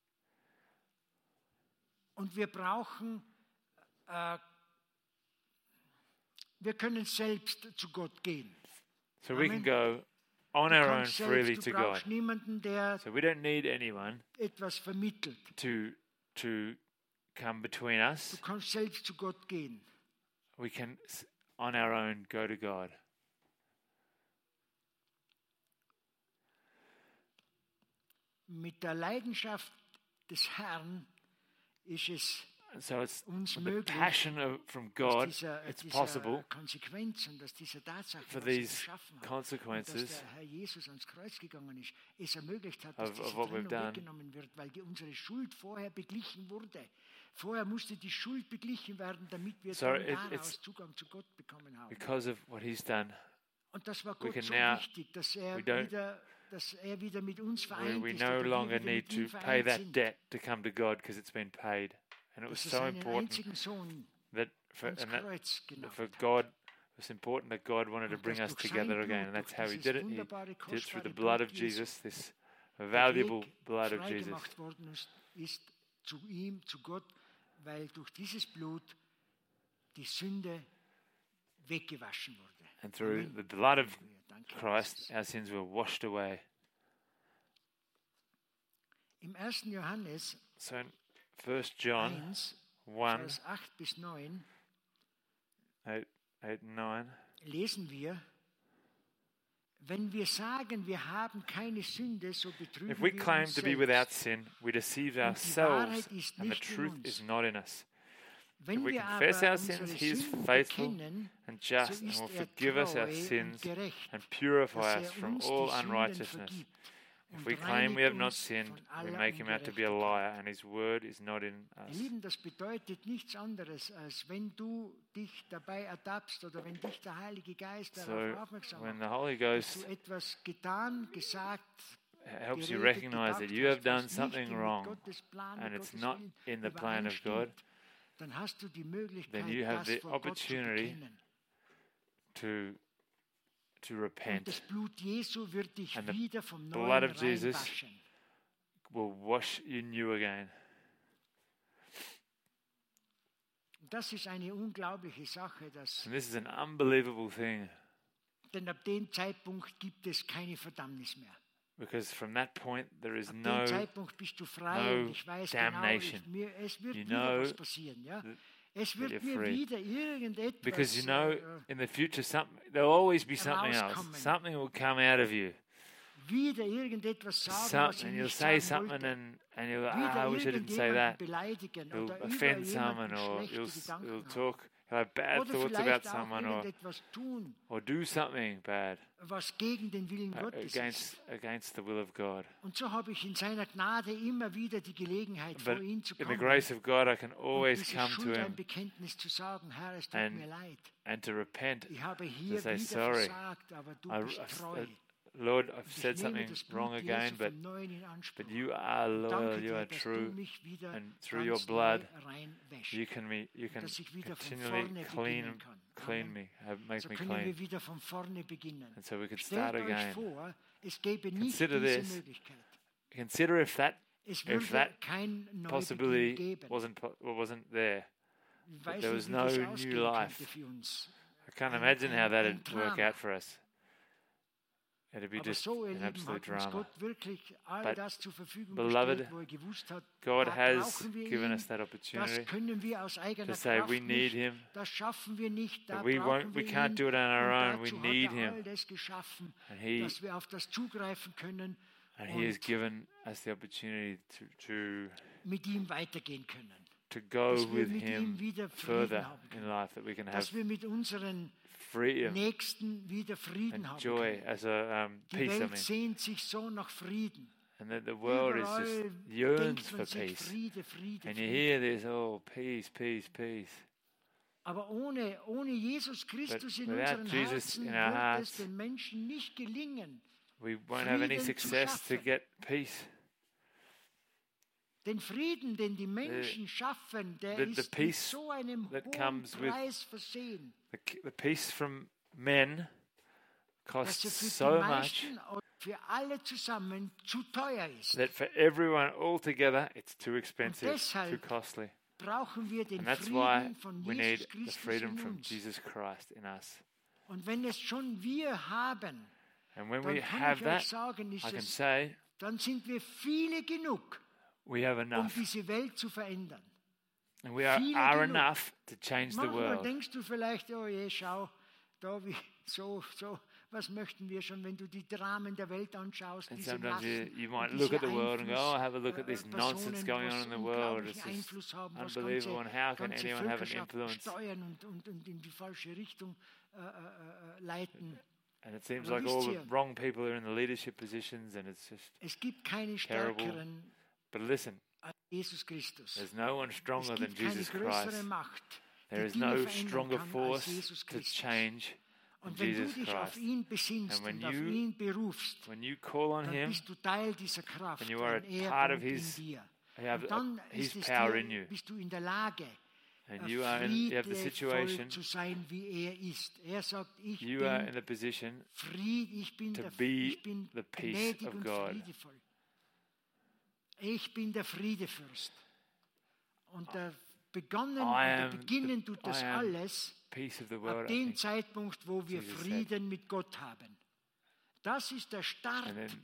Und wir brauchen, wir können selbst zu Gott gehen. So we can Amen. go on Du our own kannst freely selbst, to du God. brauchst niemanden, der So we don't need anyone etwas vermittelt. to come between Du us. kannst selbst zu Gott gehen. We can on our own go to God. Mit der Leidenschaft des Herrn ist es And so it's uns with the möglich, passion from aus God, dieser it's possible Konsequenz und aus dieser Tatsache, for was er these geschaffen hat, und dass consequences der Herr Jesus ans Kreuz gegangen ist, es ermöglicht hat, dass of diese what we've Trennung done. weggenommen wird, weil unsere Schuld vorher beglichen wurde. Vorher musste die Schuld beglichen werden, damit wir So dann it's daraus Zugang zu Gott bekommen haben. because of what He's done. Und das war we Gott can so now- wichtig, dass we er wieder, wieder mit uns vereint We ist. no oder wir longer wieder need mit ihm to pay vereint that sind. debt to come to God because it's been paid. And it was Dass er so seinen important einzigen Sohn that for, ans and that Kreuz genau for God, it was important that God wanted to Und bring dass us durch together sein again. And Blut, that's durch how He dieses did it. He wunderbare, did it through the kostbare blood of Blut Jesu, Jesus, this valuable Weg blood of Jesus. freigemacht worden ist zu ihm, zu Gott, weil durch dieses Blut die Sünde weggewaschen wurde. And through Amen. the blood of Halleluja. Danke, Christ, Jesus. our sins were washed away. Im 1. Johannes So in 1 John 1, 1, Vers 8 bis 9 8 and 9. lesen wir, wenn wir sagen, wir haben keine Sünde, so betrügen If we wir claim uns to be selbst. without sin, we deceive Und die Wahrheit ourselves, ist and the nicht in truth uns. is not in us. Wenn If we wir confess aber our unsere sins, He is Sünden faithful bekennen, and so just and ist will er forgive us our treu sins und gerecht, and purify dass us er from uns all die Sünden unrighteousness. vergibt If und we claim we reinigt have not uns sinned, von we aller make Him out to be a Ungerechtigkeit. liar, and His word is not in Ihr us. Lieben, das bedeutet nichts anderes, als wenn du dich dabei ertappst oder wenn dich der Heilige Geist So darauf aufmerksam when macht, the Holy dass Ghost du etwas getan, gesagt, helps you geredet, recognize that gedacht you have hast, done was something nicht mit wrong, Gottes Plan, and mit it's Gottes not Willen in the plan of God, übereinstimmt, dann hast du die Möglichkeit, then you have das the vor Gott zu opportunity bekennen. to Und repent. das Blut Jesu wird dich And the wieder vom blood Neuen of Jesus reinwaschen. Will wash you new again. Das ist eine unglaubliche Sache, And this is an unbelievable thing. denn ab dem Zeitpunkt gibt es keine Verdammnis mehr. Because from that point, there is Ab dem no Zeitpunkt bist du frei no und ich weiß damnation. genau, es wird You wieder know was passieren. Ja? Es that wird you're mir free. wieder irgendetwas Because you know, in the future, there'll always be something else. rauskommen. Something will come out of you. wieder irgendetwas sagen, was ich And you'll nicht say sagen something wollte. and you'll, Wieder I wish I didn't say irgendjemanden that. beleidigen You'll oder über offend someone, jemanden or schlechte you'll Gedanken haben. talk, you'll have bad Oder thoughts about vielleicht auch someone, irgendetwas tun, or do something bad was gegen den Willen Gottes ist. against the will of God. Und so habe ich in seiner Gnade immer wieder die Gelegenheit, vor But ihn zu in the kommen grace of God, I can und always dieses come to Him Schuldeinbekenntnis zu sagen, Herr, es tut and- mir leid. and to repent. Ich habe hier say wieder sorry. versagt, aber du I- bist I- treu. Lord, I've Ich said nehme something das wrong Blut again, Jesu but von Neuem in Anspruch. you are loyal, Danke you dir, are dass true, du mich wieder and through your ganz blood, neu reinwäschst. you can dass ich wieder von continually vorne clean beginnen kann. clean Amen. me, make So me können clean, wir wieder von vorne beginnen. and so we can Stellt start euch again. vor, es gäbe nicht Consider diese this. Möglichkeit. Consider if that Es if würde that kein Neubeginn possibility geben. wasn't there. Ich weiß there nicht, was wie no das new ausgehen life. könnte für uns. I can't Ein- imagine how ein that'd work Drama. out for us. It'd be Aber just so, ihr an Lieben, absolute hat uns drama. Gott wirklich all But, das zur Verfügung beloved, gestellt, wo er gewusst hat, God da has brauchen wir given ihn, us that das opportunity können wir aus eigener to say Kraft we need nicht, Him. das schaffen wir nicht, da That we brauchen we wir can't ihn. do it on our Und own. We dazu need hat er all Him, das geschaffen, and He dass wir auf das zugreifen können and He has und given us the opportunity to mit ihm weitergehen können. go Dass wir with mit Him ihm wieder Frieden further haben in können. life. That we can have Dass wir mit unseren freedom Nächsten wieder Frieden and haben joy können. as a Die peace. I Welt mean, sehnt sich so nach Frieden. and that the world is just Überall yearns denkt for man sich peace. Friede, Friede, And you Friede. hear this, oh, peace, peace, peace. Aber ohne Jesus Christus in without unseren Jesus Herzen in our wird hearts, es den Menschen nicht gelingen. We won't have any Frieden zu success to schaffen. get peace. Den Frieden, den die Menschen schaffen, der the ist mit peace so einem that hohen comes with Preis versehen, The peace from men dass costs er für so die much meisten und für alle zusammen zu teuer ist. that for everyone altogether it's too expensive, deshalb too costly. Brauchen wir den And that's why Frieden von we Jesus need the Christus freedom in from uns. Jesus Christ in us. Und wenn es schon wir haben, And when dann we kann have ich euch that, sagen, I can ist es, say dann sind wir viele genug, we have um enough. diese Welt zu verändern. And we are viele genug. enough to change the Manchmal world. denkst du vielleicht, oh je, schau, da so, was möchten wir schon, wenn du die Dramen der Welt anschaust, And diese sometimes Massen you might und look diese at the world and go, oh, have a look at this Personen, nonsense going on in the was world. It's unglaublichen just Einfluss haben, was unbelievable. And how can ganze anyone have an Völkerschaften influence? steuern und in die falsche Richtung leiten. And it seems Aber like all wisst the ihr- wrong people are in the leadership positions, and it's just. Es gibt keine Terrible. stärkeren But listen, als Jesus Christus. there's no one Es stronger than gibt keine Jesus größere Christ. Macht, There die is Dinge no verändern stronger kann als force Jesus to Christus. change than Und wenn Jesus du dich auf Christ. ihn besinnst And when und auf you- ihn berufst, When you call on dann Him, bist du Teil dieser Kraft and you are und er part of wohnt his- in dir. you have Und dann His ist es power in you. bist du in der Lage, and you have the friedvoll situation, zu sein, wie er ist. Er sagt, ich you are in bin the position ich bin, to der, be ich bin the peace gnädig of und God. friedevoll. Ich bin der Friedefürst. Und beginnen tut das I am alles peace of the ab world. I dem think. Zeitpunkt, wo wir Jesus Frieden mit Gott haben. Das ist der Start And then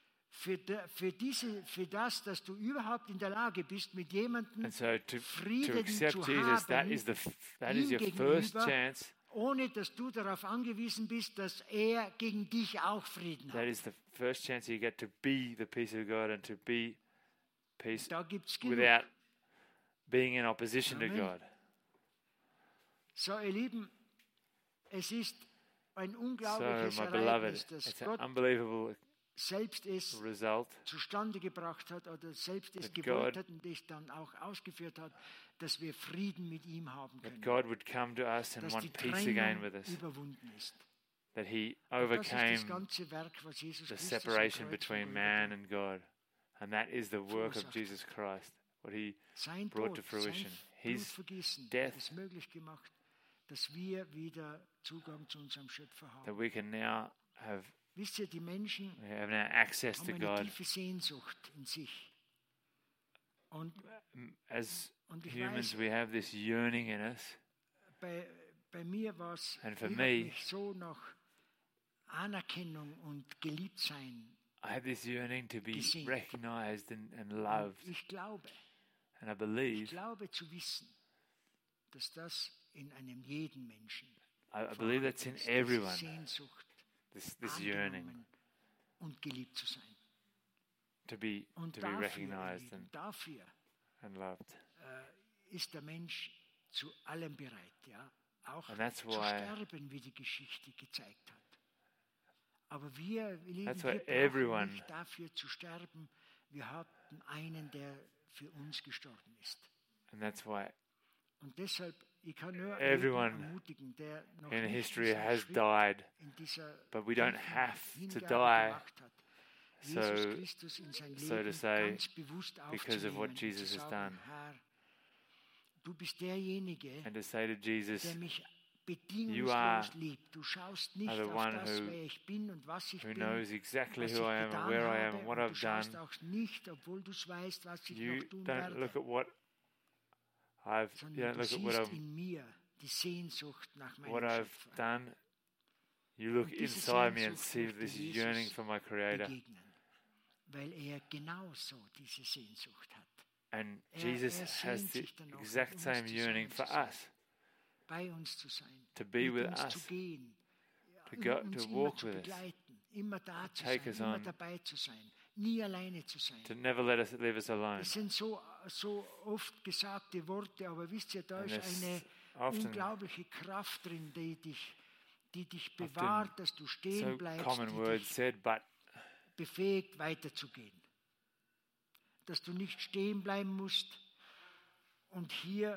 für das, dass du überhaupt in der Lage bist, mit jemandem And so to Frieden accept zu Jesus, that haben, is ihm your first gegenüber, chance. ohne dass du darauf angewiesen bist, dass er gegen dich auch Frieden That hat. is the first chance you get to be the peace of God and to be peace Da gibt es genug. without being in opposition to Amen. God. So, ihr Lieben, es ist ein So, unglaubliches my beloved, Ereignis, dass it's an Gott unbelievable selbst es result zustande gebracht hat oder selbst es That gewollt God- hat und es dann auch ausgeführt hat, dass wir Frieden mit ihm haben that können. God would come to us and Dass die want peace again Trennung with us. überwunden ist. That He Und das ist overcame das ganze Werk, was Jesus the Christus am separation Kreuz between verursacht man hat. and God. And that is the work of verursacht. Jesus Christ. What He Sein brought Tod, to fruition. sein His Blutvergießen death. hat es möglich gemacht, dass wir wieder Zugang zu unserem Schöpfer that haben. we can now have, Wisst ihr, die Menschen we have now access to haben eine God. tiefe Sehnsucht in sich. Und, as und ich humans, weiß, we have this yearning in us. bei mir war es, ich And for habe me, mich so nach Anerkennung und Geliebtsein. I have this yearning to be gesehen. recognized and Und loved. ich glaube And I believe zu wissen, dass das in einem jeden Menschen I believe that's in vorhanden ist, diese everyone, Sehnsucht, this yearning angenommen und geliebt zu sein. to be Und to be dafür, recognized dafür and loved. ist der Mensch zu allem bereit, ja, auch And that's zu why- sterben, wie die Geschichte gezeigt hat. Aber wir, Lieben, That's wir why brauchen everyone- nicht dafür zu sterben. Wir hatten einen, der für uns gestorben ist. And that's why Und deshalb, ich kann nur Everyone jeden ermutigen, der noch in nicht history diesen has Schritt died, in dieser but we don't tiefen have to Hingabe die gemacht hat, so- Jesus Christus in sein so to Leben say, ganz bewusst because of what aufzunehmen und Jesus zu has sagen, done. Herr, du bist derjenige, and to say to Jesus, der mich You bedingungslos are- liebt. Du schaust nicht are the auf one das, who- wer ich bin und was ich who bin, knows exactly was who ich I am and getan where I am habe, and what und I've du schaust done. auch nicht, obwohl du weißt, was ich You noch tun don't werde, look at what you sondern don't du look at siehst in mir die Sehnsucht nach meinem what I've Schöpfer done. You look Und diese inside me and Sehnsucht see möchte this Jesus yearning for my Creator. begegnen, weil er genauso diese Sehnsucht hat, And Er Jesus sehnt has the sich danach, exact mit uns same yearning for zusammen zu us, bei uns zu sein, to be mit with uns us, zu gehen, to go, uns to immer walk zu with us, begleiten, immer da zu take sein, us immer on. dabei zu sein, nie alleine zu sein. to never let us leave us alone. Das sind so oft gesagte Worte, aber wisst ihr, da And ist there's eine often unglaubliche Kraft drin, die dich bewahrt, dass du stehen so bleibst, common die words dich said, but befähigt, weiterzugehen. Dass du nicht stehen bleiben musst und hier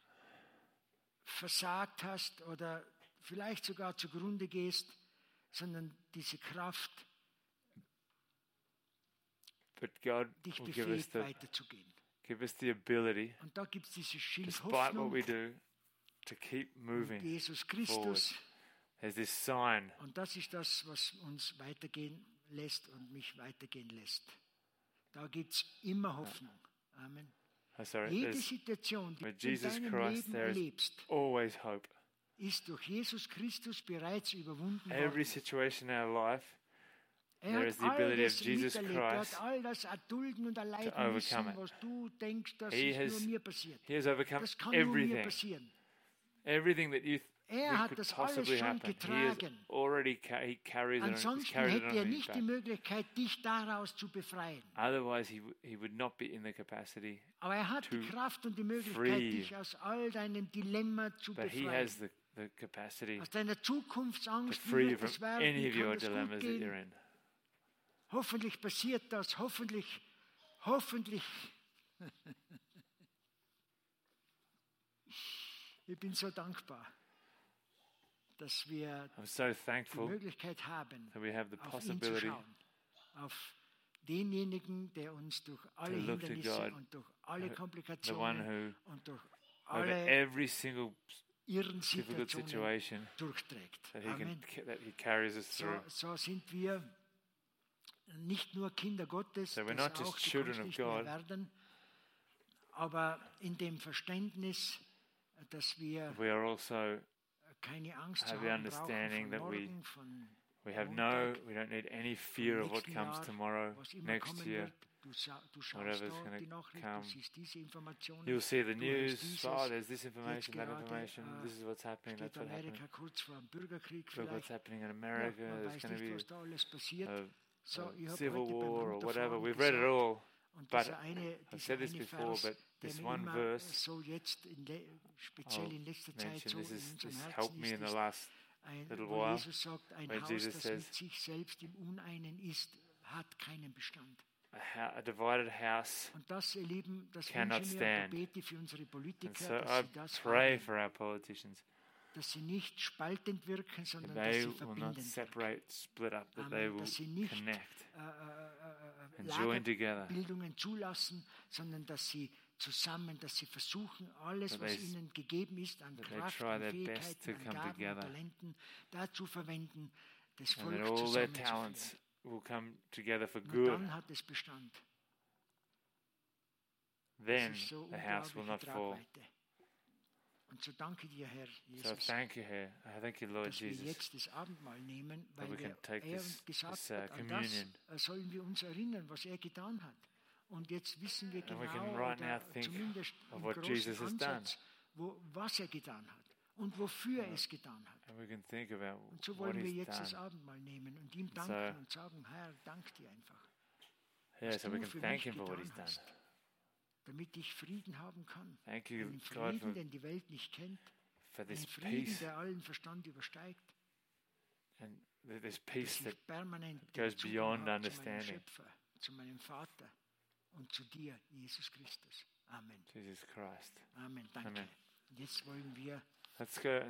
versagt hast oder vielleicht sogar zugrunde gehst, sondern diese Kraft but God dich will give us befähigt, weiterzugehen. the ability, Und da gibt es dieses Schild despite what Hoffnung we do, to keep und moving. Jesus Christus. There's this sign. Und das ist das, was uns weitergehen lässt und mich weitergehen lässt. Da gibt es immer Hoffnung. Amen. Jede There's Situation, die with du in Jesus deinem Christ, Leben there is erlebst, always hope. ist durch Jesus Christus bereits überwunden Every worden. situation in our life, Er there hat is the all ability of das Jesus miterlebt, er Christ hat all das erdulden und erleiden overcome müssen, it. was du denkst, das He ist has- nur mir passiert. He has overcome Das kann nur mir everything. passieren. Everything that you Er think hat could das alles possibly schon happen. He has getragen. already he carries it. He's Ansonsten carried it hätte on er his nicht die back. Möglichkeit, dich daraus zu befreien. Otherwise, he would not be in the capacity. Aber er hat die to Kraft und die Möglichkeit, free. dich aus all deinem Dilemma zu But he befreien. has the capacity Aus deiner to Zukunftsangst, wie free wird you es from werden, any wie of kann your es gut dilemmas that you're gehen. in. Hoffentlich passiert das, hoffentlich. Ich bin so dankbar, dass wir I'm so die thankful Möglichkeit haben, that we have the auf ihn zu possibility schauen, auf denjenigen, der uns durch alle to look to Hindernisse God, und durch alle the one Komplikationen und durch over alle every single ihren difficult Situationen situation durchträgt. that Amen. that he carries us through. So sind wir nicht nur Kinder Gottes, So we're das not just auch children zukünftig of nicht mehr God. werden, aber in dem Verständnis, dass wir We are also keine Angst zu have the haben brauchen understanding von that morgen, von we have Montag, we don't need any fear of what nächsten comes Jahr, tomorrow, was immer next kommen year. wird. Du schaust whatever's da gonna die Nachricht, come. du siehst diese Informationen. You'll see the du hörst news. dieses. Oh, there's this information, that gerade, information. This is what's happening. Steht That's what happening. Amerika kurz vor dem Bürgerkrieg Look what's vielleicht. happening in Ja, America. man There's weiß going to nicht, be was da alles passiert. a So, ich habe civil heute beim war or whatever. Runterfahren We've read it gesagt, all. und But dieser eine, I've dieser said this eine before, Vers, but der this mir one immer verse so jetzt, speziell I'll in letzter Zeit, mention, so in this unserem helped Herzen me in the ist, last little wo while, Jesus sagt, ein where Haus, Jesus das says, mit sich selbst im Uneinen ist, hat keinen Bestand. a divided house. Und das, ihr Lieben, das Cannot wünsche ich mir und stand. da bete ich für unsere And Politiker, so dass I sie das pray haben, for our politicians dass sie nicht spaltend wirken, that sondern dass they sie will not verbindend wirken. separate, split up, that Amen. they will Dass sie nicht connect and join together. Lagerbildungen zulassen, sondern dass sie zusammen, dass sie versuchen, alles, That was they- ihnen gegeben ist, an that they Kraft, try an their best Fähigkeiten, to an come Gaben und together. Talenten, dazu verwenden, das And Volk that all their zusammenzuführen. talents will come together for Und good. dann hat es Bestand. then Das ist so the house will not unglaubliche fall. Tragweite. Und so danke dir, Herr So Jesus, thank you, Lord dass wir Jesus, jetzt das Abendmahl nehmen, that we weil can take er this gesagt hat, an communion. das sollen wir uns erinnern, was er getan hat. Und jetzt wissen wir And we can genau, right now oder think zumindest of im what großen Jesus has done. Ansatz, was er getan hat und wofür er es getan hat. And we can think about Und so what wollen wir he's jetzt das done. Abendmahl nehmen und ihm So- danken und sagen, Herr, dank dir einfach, Yeah, was so we du can für thank mich him for what he's getan done. hast, damit ich Frieden haben kann. Thank you, Einen God, Frieden, den die Welt nicht kennt. for Einen this Frieden, peace der allen Verstand übersteigt. and this Dass peace that ich permanent goes den Zugang beyond habe zu meinem understanding. Schöpfer, zu meinem Vater und zu dir, Jesus Christus. Amen. Jesus Christ. Amen. Danke. Amen. Jetzt wollen wir Let's go